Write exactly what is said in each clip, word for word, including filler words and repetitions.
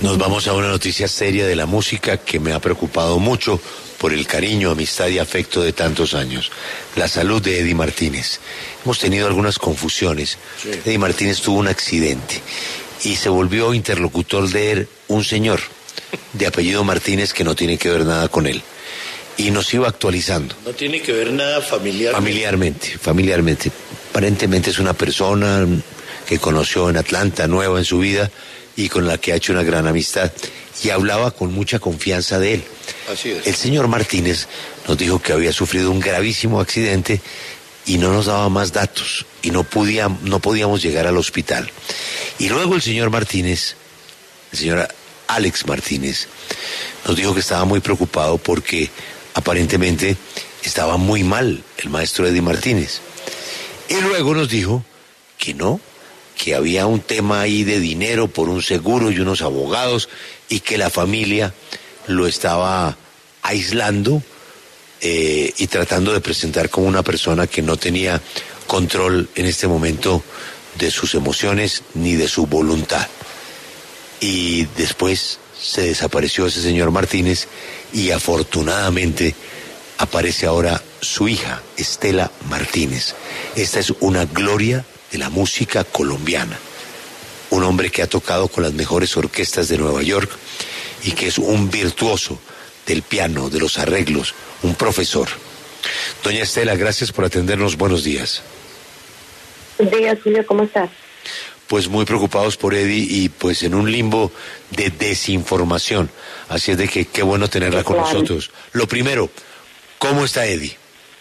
Nos vamos a una noticia seria de la música que me ha preocupado mucho por el cariño, amistad y afecto de tantos años. La salud de Eddie Martínez. Hemos tenido algunas confusiones. Sí. Eddie Martínez tuvo un accidente y se volvió interlocutor de él un señor de apellido Martínez que no tiene que ver nada con él. Y nos iba actualizando. No tiene que ver nada familiarmente. Familiarmente, familiarmente. Aparentemente es una persona que conoció en Atlanta, nueva en su vida, y con la que ha hecho una gran amistad, y hablaba con mucha confianza de él. Así es. El señor Martínez nos dijo que había sufrido un gravísimo accidente y no nos daba más datos, y no, podía, no podíamos llegar al hospital. Y luego el señor Martínez, el señor Alex Martínez, nos dijo que estaba muy preocupado porque aparentemente estaba muy mal el maestro Eddie Martínez. Y luego nos dijo que no, que había un tema ahí de dinero por un seguro y unos abogados, y que la familia lo estaba aislando eh, y tratando de presentar como una persona que no tenía control en este momento de sus emociones ni de su voluntad. Y después se desapareció ese señor Martínez, y afortunadamente aparece ahora su hija, Estela Martínez. Esta es una gloria de la música colombiana, un hombre que ha tocado con las mejores orquestas de Nueva York y que es un virtuoso del piano, de los arreglos, un profesor. Doña Estela, gracias por atendernos, buenos días. Buenos días, Julio, ¿cómo estás? Pues muy preocupados por Eddie y pues en un limbo de desinformación, así es de que qué bueno tenerla con claro. nosotros. Lo primero, ¿cómo está Eddie?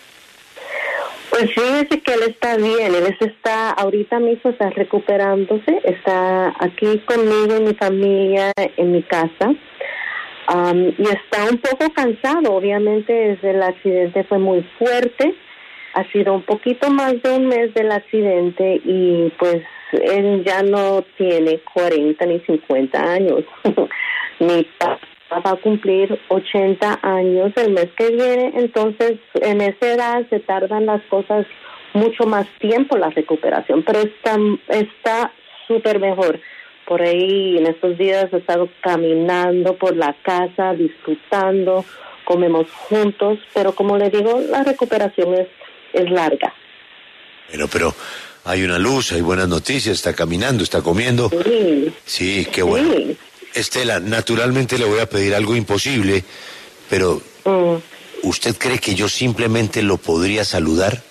Pues fíjese que él está bien, él está, ahorita mismo está recuperándose, está aquí conmigo, en mi familia, en mi casa, um, y está un poco cansado, obviamente desde el accidente fue muy fuerte, ha sido un poquito más de un mes del accidente y pues él ya no tiene cuarenta ni cincuenta años, mi papá va a cumplir ochenta años el mes que viene, entonces en esa edad se tardan las cosas mucho más tiempo la recuperación, pero está está súper mejor. Por ahí en estos días he estado caminando por la casa, disfrutando, comemos juntos, pero como le digo, la recuperación es, es larga. Bueno, pero hay una luz, hay buenas noticias, está caminando, está comiendo. Sí, sí qué bueno. Sí. Estela, naturalmente le voy a pedir algo imposible, pero mm. ¿usted cree que yo simplemente lo podría saludar?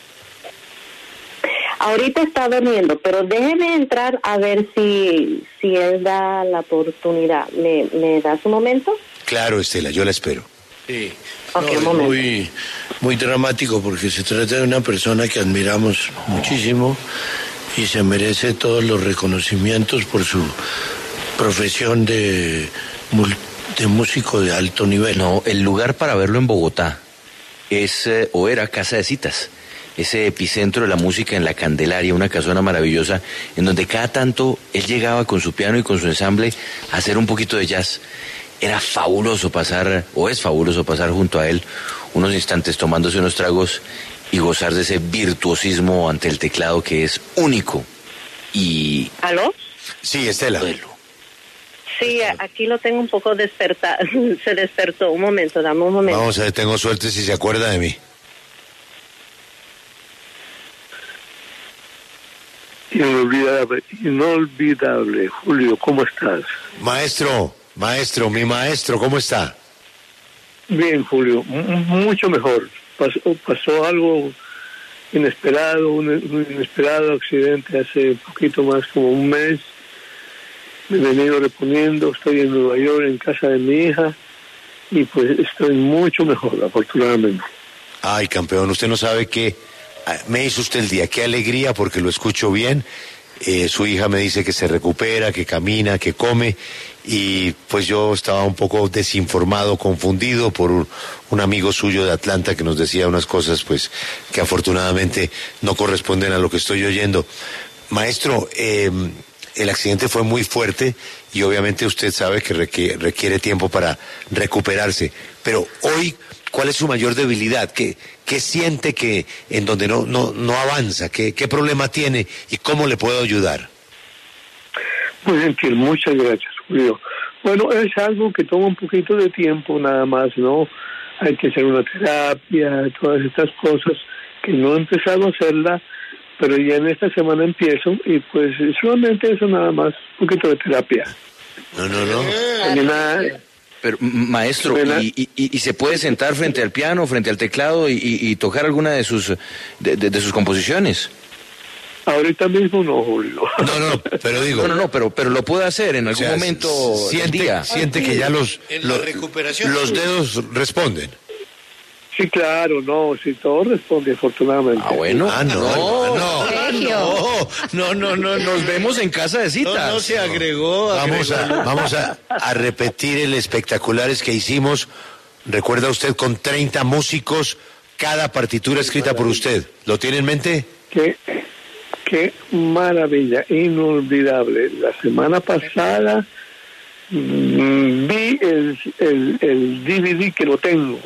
Ahorita está durmiendo, pero déjeme entrar a ver si si él da la oportunidad. ¿Me, me das un momento? Claro, Estela, yo la espero. Sí, okay, no, es muy, muy dramático porque se trata de una persona que admiramos muchísimo y se merece todos los reconocimientos por su profesión de, de músico de alto nivel. No, el lugar para verlo en Bogotá es, eh, o era Casa de Citas, ese epicentro de la música en La Candelaria, una casona maravillosa, en donde cada tanto él llegaba con su piano y con su ensamble a hacer un poquito de jazz. Era fabuloso pasar, o es fabuloso pasar junto a él unos instantes tomándose unos tragos y gozar de ese virtuosismo ante el teclado que es único. Y... ¿Aló? Sí, Estela. Sí, aquí lo tengo un poco despertado. Se despertó. Un momento, dame un momento. Vamos a ver, tengo suerte si se acuerda de mí. Inolvidable, inolvidable. Julio, ¿cómo estás? Maestro, maestro, mi maestro, ¿cómo está? Bien, Julio, M- mucho mejor. Pasó, pasó algo inesperado, un, un inesperado accidente hace un poquito más como un mes. Me he venido reponiendo, estoy en Nueva York, en casa de mi hija, y pues estoy mucho mejor, afortunadamente. Ay, campeón, usted no sabe qué me hizo usted el día, qué alegría porque lo escucho bien. Eh, su hija me dice que se recupera, que camina, que come, y pues yo estaba un poco desinformado, confundido por un, un amigo suyo de Atlanta que nos decía unas cosas pues que afortunadamente no corresponden a lo que estoy oyendo. Maestro, eh, el accidente fue muy fuerte y obviamente usted sabe que requiere, requiere tiempo para recuperarse, pero hoy, ¿cuál es su mayor debilidad? ¿Qué, qué siente que en donde no, no, no avanza? ¿Qué, qué problema tiene y cómo le puedo ayudar? Muy gentil, muchas gracias, Julio. Bueno, es algo que toma un poquito de tiempo nada más, ¿no? Hay que hacer una terapia, todas estas cosas que no he empezado a hacerla, pero ya en esta semana empiezo y pues solamente eso nada más, un poquito de terapia. No, no, no. Eh, nada, Pero, maestro, ¿y, y, y se puede sentar frente al piano, frente al teclado y, y, y tocar alguna de sus de, de, de sus composiciones? Ahorita mismo no, Julio. No, no, pero digo... No, no, no, pero, pero lo puede hacer en algún o sea, momento siente, del día. Siente que ya los, los, recuperación, los dedos responden. Sí, claro, no, sí, todo responde afortunadamente. Ah, bueno. Ah, no, no, no, no, no, no, no, nos vemos en casa de citas. No, no se agregó. Vamos, agregó. a, vamos a, a repetir el espectaculares que hicimos. Recuerda usted con treinta músicos, cada partitura escrita por usted. ¿Lo tiene en mente? Qué, qué maravilla, inolvidable. La semana pasada mmm, vi el, el, el D V D que lo tengo.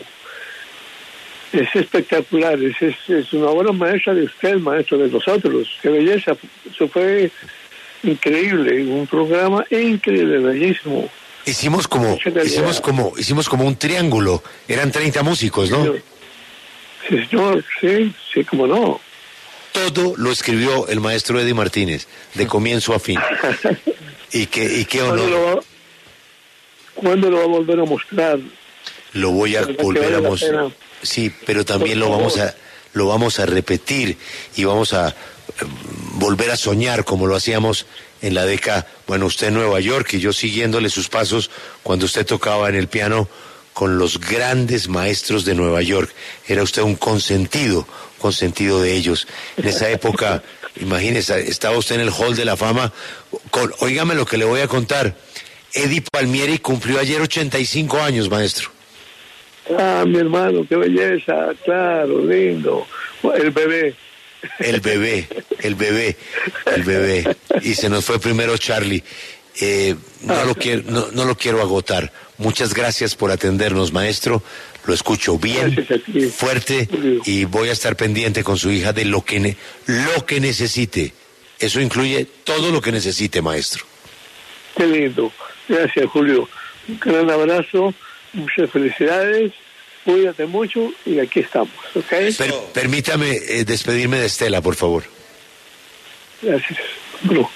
Es espectacular, es, es, es una obra maestra de usted, maestro de nosotros. Qué belleza, eso fue increíble, un programa increíble, bellísimo. Hicimos como, hicimos como, hicimos como un triángulo, eran treinta músicos, ¿no? Sí, señor, sí, sí, cómo no. Todo lo escribió el maestro Eddie Martínez, de comienzo a fin. Y qué, y qué honor. ¿Cuándo lo, va, ¿Cuándo lo va a volver a mostrar? Lo voy a volver a mostrar. Sí, pero también lo vamos a lo vamos a repetir y vamos a eh, volver a soñar como lo hacíamos en la década, bueno, usted en Nueva York y yo siguiéndole sus pasos cuando usted tocaba en el piano con los grandes maestros de Nueva York. Era usted un consentido, consentido de ellos. En esa época, imagínese, estaba usted en el Hall de la Fama. Con, óigame lo que le voy a contar. Eddie Palmieri cumplió ayer ochenta y cinco años, maestro. Ah, mi hermano, qué belleza, claro, lindo. El bebé. El bebé, el bebé, el bebé. Y se nos fue primero Charlie. Eh, no, lo quiero, no, no lo quiero agotar. Muchas gracias por atendernos, maestro. Lo escucho bien, fuerte, y voy a estar pendiente con su hija de lo que, ne- lo que necesite. Eso incluye todo lo que necesite, maestro. Qué lindo. Gracias, Julio. Un gran abrazo. Muchas felicidades, cuídate mucho y aquí estamos, ¿ok? Per- permítame eh, despedirme de Estela, por favor. Gracias. Bueno.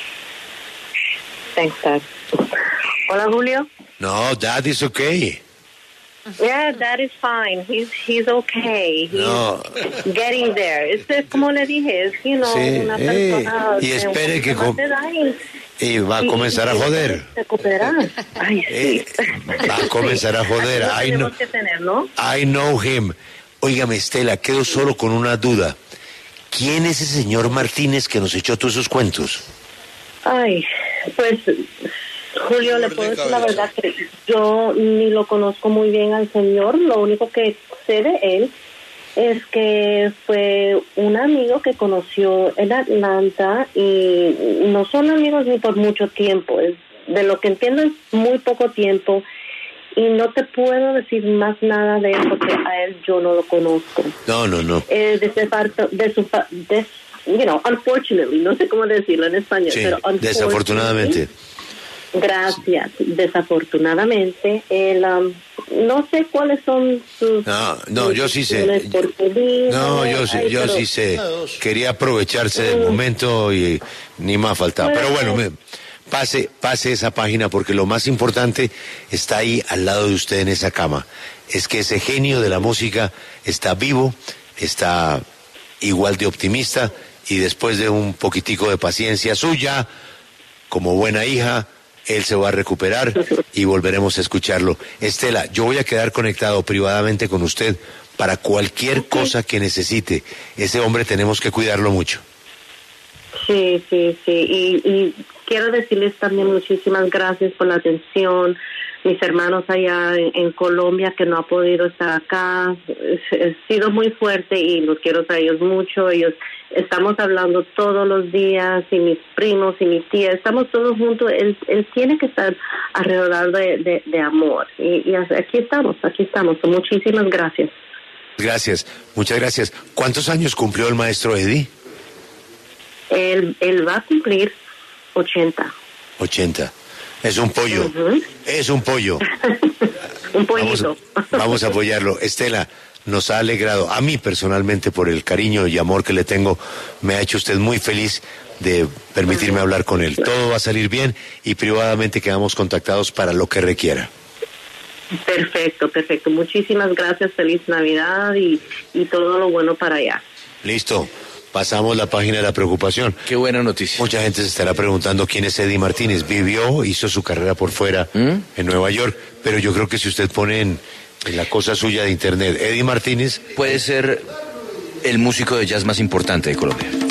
Thanks, Dad. Hola, Julio. No, Dad is okay. Yeah, Dad is fine. He's he's okay. He's No. getting there. Es, es como le dije, es, you know, Sí, una eh, persona... y de espere un que poquito com- más de edad y- Y va a comenzar a joder. Recuperar. Ay, sí. Eh, va a comenzar a joder. Así lo I tenemos know, que tener, ¿no? I know him. Óigame, Estela, quedo solo con una duda. ¿Quién es ese señor Martínez que nos echó todos esos cuentos? Ay, pues, Julio, le puedo decir la verdad que yo ni lo conozco muy bien al señor. Lo único que sé de él es que fue un amigo que conoció en Atlanta y no son amigos ni por mucho tiempo. Es, de lo que entiendo es muy poco tiempo y no te puedo decir más nada de él porque a él yo no lo conozco. No, no, no. Eh, de, su parte- de su pa- de, you know, unfortunately, no sé cómo decirlo en español, Sí, pero unfortunately, desafortunadamente. Gracias. Desafortunadamente, él, um, no sé cuáles son sus... No, no, yo sí sé. sus por qué vino. No, yo sí, Ay, yo pero- sí sé. Quería aprovecharse del momento y ni más faltaba. Pero bueno, me- pase, pase esa página porque lo más importante está ahí al lado de usted en esa cama. Es que ese genio de la música está vivo, está igual de optimista y después de un poquitico de paciencia suya, como buena hija, él se va a recuperar y volveremos a escucharlo. Estela, yo voy a quedar conectado privadamente con usted para cualquier cosa que necesite. Ese hombre tenemos que cuidarlo mucho. Sí, sí, sí. Y, y quiero decirles también muchísimas gracias por la atención. Mis hermanos allá en, en Colombia que no han podido estar acá. Ha sido muy fuerte y los quiero a ellos mucho. Ellos estamos hablando todos los días y mis primos y mi tía, estamos todos juntos. Él, él tiene que estar alrededor de, de, de amor. Y, y aquí estamos, aquí estamos. Muchísimas gracias. Gracias, muchas gracias. ¿Cuántos años cumplió el maestro Eddie? Él, él va a cumplir ochenta. ochenta. Es un pollo. Uh-huh. Es un pollo. Un pollito. Vamos, vamos a apoyarlo. Estela, nos ha alegrado. A mí personalmente, por el cariño y amor que le tengo, me ha hecho usted muy feliz de permitirme hablar con él. Todo va a salir bien y privadamente quedamos contactados para lo que requiera. Perfecto, perfecto. Muchísimas gracias. Feliz Navidad y, y todo lo bueno para allá. Listo. Pasamos la página de la preocupación. Qué buena noticia. Mucha gente se estará preguntando quién es Eddie Martínez. Vivió, hizo su carrera por fuera ¿Mm? en Nueva York, pero yo creo que si usted pone en, en la cosa suya de internet Eddie Martínez... Puede ser el músico de jazz más importante de Colombia.